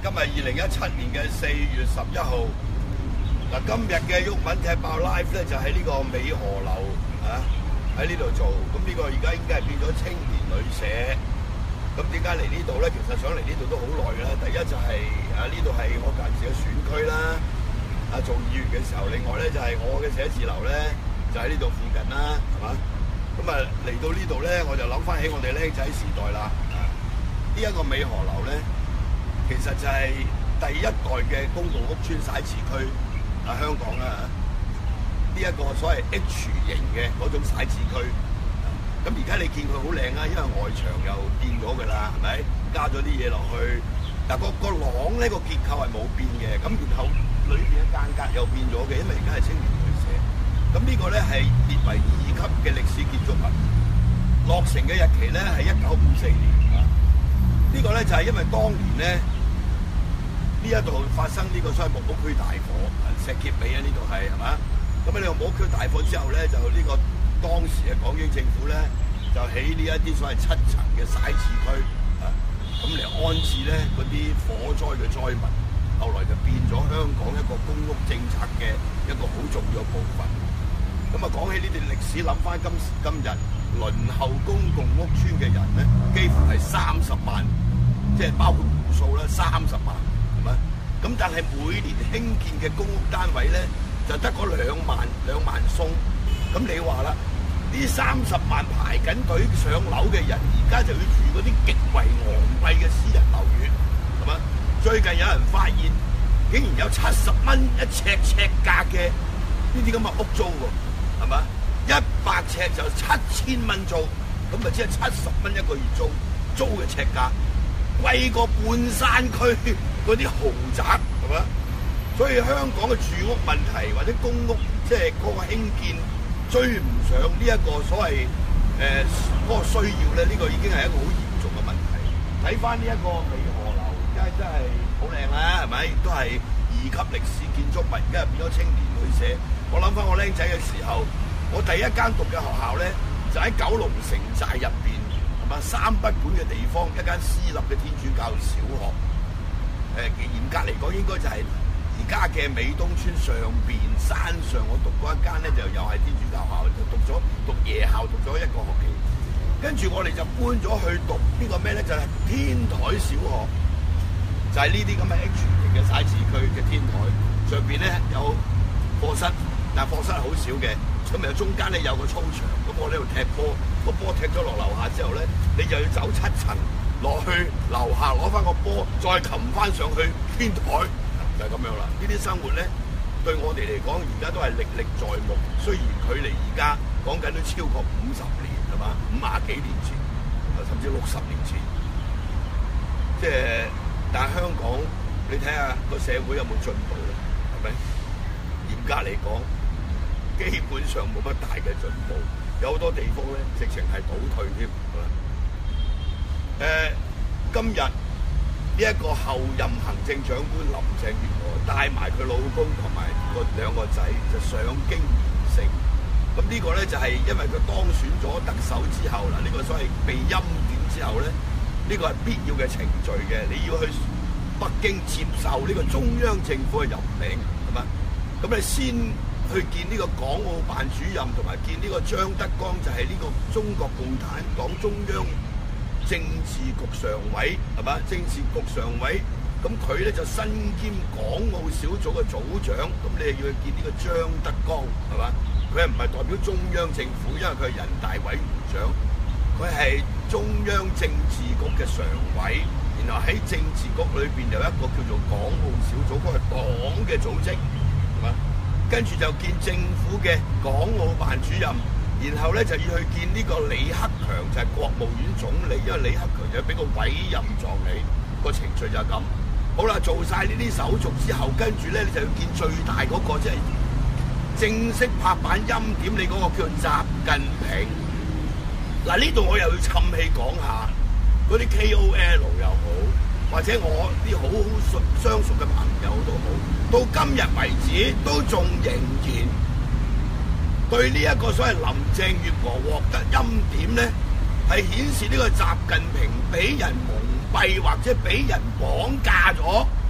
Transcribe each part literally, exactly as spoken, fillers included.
今日二零一七年嘅四月十一號。嗱，今日嘅毓民踢爆 live 咧就喺呢個美荷樓啊，喺呢度做。咁呢個而家應該係變咗青年旅社。咁點解嚟呢度咧？其實想嚟呢度都好耐㗎啦。第一就係、是、啊，呢度係我近時嘅選區啦。啊，做議員嘅時候，另外咧就係、是、我嘅寫字樓咧就喺呢度附近啦，係嘛？咁啊嚟到呢度咧，我就諗翻起我哋僆仔時代啦。啊，呢、這、一個美荷樓咧，其實就係第一代嘅公共屋邨徙置區啊，香港啦。呢、這、一個所謂 H 型嘅嗰種徙置區。咁而家你見佢好靚啊，因為外牆又變咗㗎啦，係咪？加咗啲嘢落去，但個個廊呢個結構係冇變嘅。咁然後裏邊嘅間隔又變咗嘅，因為而家係青年旅社。咁呢個咧係列為二級嘅歷史建築物，落成嘅日期咧係一九五四年啊。呢個咧就係因為當年咧呢一度發生呢個所謂木屋區大火，石硤尾啊，呢度係係嘛？咁喺呢個木屋區大火之後咧，就呢個當時嘅港英政府咧就起呢一啲所謂七層嘅徙置區啊，咁嚟安置咧嗰啲火災嘅災民。後來就變咗香港一個公屋政策嘅一個好重要嘅部分。咁啊，講起呢段歷史，諗翻今時今日，輪候公共屋邨嘅人咧，幾乎係三十萬，即係包括戶數啦，三十萬，係咪？咁但係每年興建嘅公屋單位咧，就得嗰兩萬兩萬鬆。咁你話啦，呢三十萬排緊隊上樓嘅人，而家就要住嗰啲極為昂貴嘅私人樓宇，係咪？最近有人發現，竟然有七十蚊一尺尺價嘅呢啲咁嘅屋租喎，係嘛？一百尺就七千蚊租，咁咪即係七十蚊一個月租，租嘅尺價貴過半山區嗰啲豪宅，係嘛？所以香港嘅住屋問題或者公屋即係嗰個興建追唔上呢一個所謂誒嗰個需要咧，呢、呢個已經係一個好嚴重嘅問題。睇翻呢一個美荷樓。真係真係好靚啦，係咪？亦都係二級歷史建築物，而家變咗青年旅社。我諗翻我僆仔嘅時候，我第一間讀嘅學校咧，就喺九龍城寨入邊，係嘛？三不管嘅地方，一間私立嘅天主教小學。誒、呃，嚴格嚟講，應該就係而家嘅美東村上邊山上，我讀嗰一間咧，就又係天主教校，就讀咗讀夜校，讀咗一個學期。跟住我哋就搬咗去讀呢個咩咧？就係、是、天台小學。就係呢啲咁嘅 H 型嘅徙置區嘅天台上邊咧有課室，但係課室係好少嘅，咁又中間咧有個操場，咁我呢度踢波，個波踢咗落樓下之後咧，你就要走七層落去樓下攞翻個波，再擒翻上去天台，就係、是、咁樣啦。呢啲生活咧對我哋嚟講，而家都係歷歷在目。雖然距離而家講緊都超過五十年，係嘛？五廿幾年前，甚至六十年前，即係。但係香港，你睇下個社會有冇進步咧？係咪？嚴格嚟講，基本上冇乜大嘅進步，有好多地方咧，直情係倒退添。誒、呃，今日呢一個後任行政長官林鄭月娥帶埋佢老公同埋個兩個仔就上京完成。咁呢個咧就係因為佢當選咗特首之後啦，呢、這個所謂被欽點之後咧。呢個係必要嘅程序嘅，你要去北京接受呢個中央政府嘅任命，係嘛？咁你先去見呢個港澳辦主任，同埋見呢個張德江，就係呢個中國共產黨中央政治局常委，係嘛？政治局常委，咁佢咧就身兼港澳小組嘅組長，咁你又要去見呢個張德江，係嘛？佢係唔係代表中央政府？因為佢係人大委員長。佢係中央政治局嘅常委，然後喺政治局裏邊有一個叫做港澳小組，嗰個黨嘅組織，係嘛？跟住就見政府嘅港澳辦主任，然後咧就要去見呢個李克強，就係國務院總理，因為李克強就俾個委任狀你，個程序就係咁。好啦，做晒呢啲手續之後，跟住咧你就要見最大嗰個，即係正式拍板欽點你嗰個叫做習近平。嗱，呢度我又要氹氣講下嗰啲 K O L 又好，或者我啲好熟相熟嘅朋友都好，到今日為止都仲仍然對呢一個所謂林鄭月娥獲得欽點咧，係顯示呢個習近平俾人蒙蔽或者俾人綁架咗，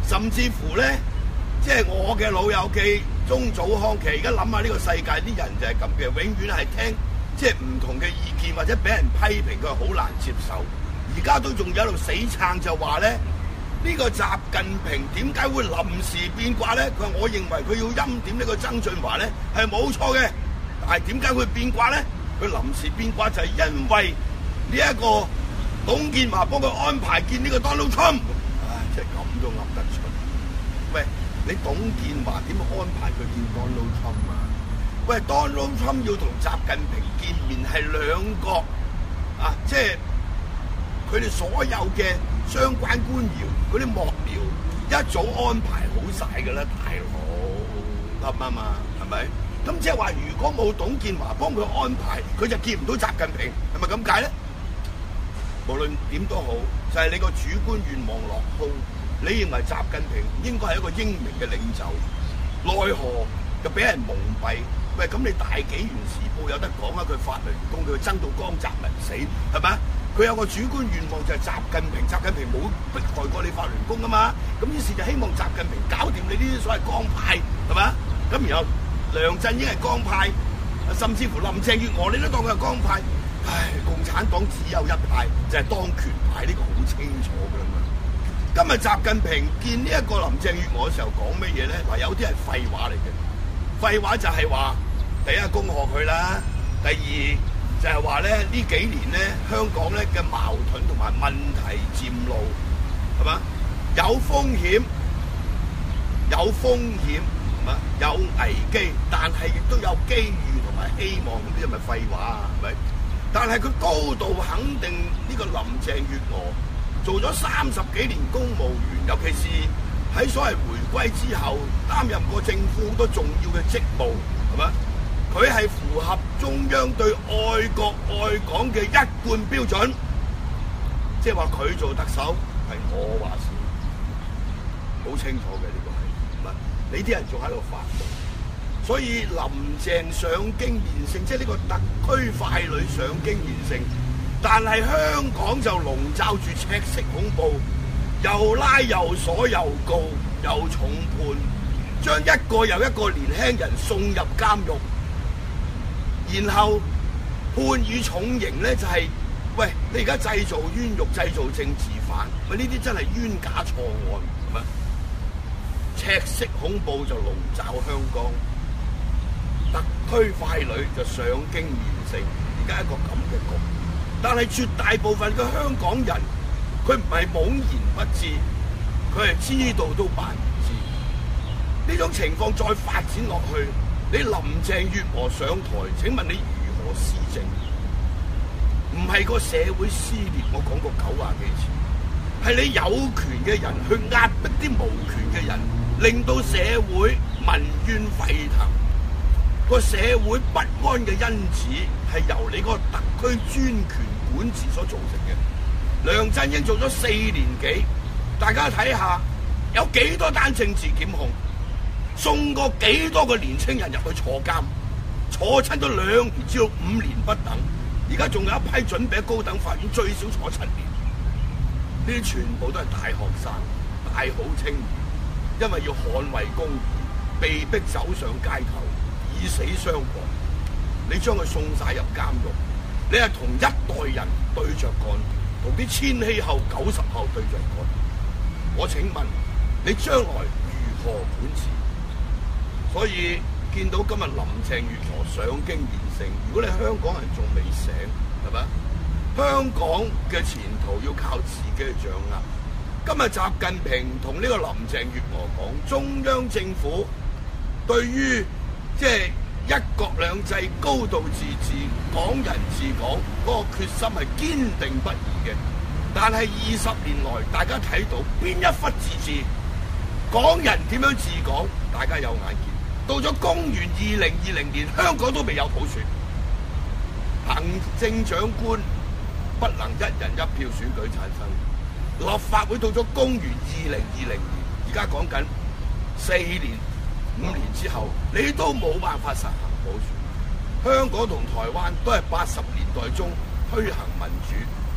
甚至乎咧，即係我嘅老友記鍾祖康，其實而家諗下呢個世界啲人就係咁嘅，永遠係聽即係唔同嘅意見或者俾人批評，佢係好難接受。而家都仲有喺度死撐，就話咧呢個習近平點解會臨時變卦咧？佢話我認為佢要欽點呢個曾俊華咧係冇錯嘅，但係點解會變卦咧？佢臨時變卦就係因為呢一個董建華幫佢安排見呢個 Donald Trump。唉，即係咁都噏得出。喂，你董建華點安排佢見 Donald Trump 啊？喂 ，Donald Trump 要同習近平見面係兩個啊，即係佢哋所有嘅相關官僚嗰啲幕僚一早安排好晒㗎啦，大佬啱唔啱啊？係咪？咁即係話，如果冇董建華幫佢安排，佢就見唔到習近平，係咪咁解咧？無論點都好，就係、是、你個主觀願望落空。你認為習近平應該係一個英明嘅領袖，奈何就俾人蒙蔽。喂，咁你大紀元時報有得講啊？佢發雷公，佢爭到江澤民死，係咪？佢有個主觀願望就係習近平，習近平冇迫害過你法輪功啊嘛。咁於是就希望習近平搞掂你呢啲所謂江派，係咪？咁然後梁振英係江派，甚至乎林鄭月娥你都當佢係江派。唉，共產黨只有一派，就係、是、當權派，呢、這個好清楚㗎啦嘛。今日習近平見呢一個林鄭月娥嘅時候講乜嘢咧？嗱，有啲係廢話嚟嘅。廢話就係話，第一恭賀佢啦，第二就係話咧呢幾年咧香港咧嘅矛盾同埋問題漸露，係嘛？有風險，有風險，係嘛？有危機，但係亦都有機遇同埋希望，咁啲係咪廢話啊？係咪？但係佢高度肯定呢個林鄭月娥做咗三十幾年公務員，尤其是喺所謂回歸之後擔任過政府好多重要嘅職務，係咪？佢係符合中央對愛國愛港嘅一貫標準，即係話佢做特首係我話事，好清楚嘅呢個係，唔係你啲人仲喺度發夢。所以林鄭上京連勝，即係呢個特區傀儡上京連勝，但係香港就籠罩住赤色恐怖，又拉又鎖又告又重判，將一個又一個年輕人送入監獄，然後判以重刑咧，就係、是、喂你而家製造冤獄、製造政治犯，喂呢啲真係冤假錯案，係咪？赤色恐怖就籠罩香港。特區傀儡就上京連勝，而家一個咁嘅局，但係絕大部分嘅香港人，佢唔係懵然不知，佢係知道都扮唔知。呢種情況再發展落去，你林鄭月娥上台，請問你如何施政？唔係個社會撕裂，我講過九廿幾次，係你有權嘅人去壓迫啲無權嘅人，令到社會民怨沸騰。個社會不安嘅因子係由你個特區專權管治所造成嘅。梁振英做咗四年幾，大家睇下有幾多單政治檢控，送過幾多個年青人入去坐監，坐親咗兩年至到五年不等，而家仲有一批準備喺高等法院最少坐七年。呢啲全部都係大學生、大好青年，因為要捍衛公義，被逼走上街頭。以死相搏，你將佢送晒入監獄，你係同一代人對着幹，同啲千禧後、九十後對着幹。我請問你將來如何管治？所以見到今日林鄭月娥上京連勝，如果你香港人仲未醒，係咪？香港嘅前途要靠自己去掌握。今日習近平同呢個林鄭月娥講，中央政府對於即係一國兩制、高度自治、港人治港嗰個決心係堅定不移嘅。但係二十年來，大家睇到邊一忽自治，港人點樣治港，大家有眼見。到咗公元二零二零年，香港都未有普選，行政長官不能一人一票選舉產生，立法會到咗公元二零二零年，而家講緊四年。五年之後，你都冇辦法實行普選。香港同台灣都係八十年代中推行民主，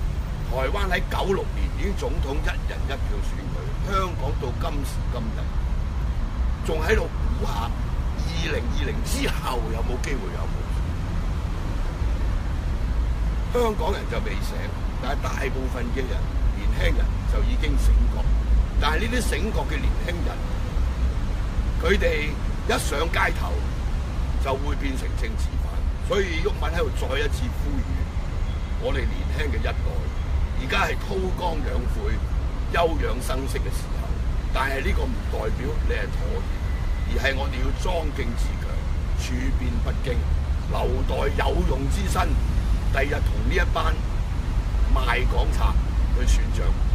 台灣喺九六年已經總統一人一票選舉，香港到今時今日仲喺度估下二零二零之後有冇機會有普選。香港人就未醒，但係大部分嘅人年輕人就已經醒覺。但係呢啲醒覺嘅年輕人，佢哋一上街頭就會變成政治犯。所以毓民喺度再一次呼籲我哋年輕嘅一代，而家係韜光養晦、休養生息嘅時候。但係呢個唔代表你係妥協，而係我哋要莊敬自強，處變不驚，留待有用之身，第日同呢一班賣港賊去算賬。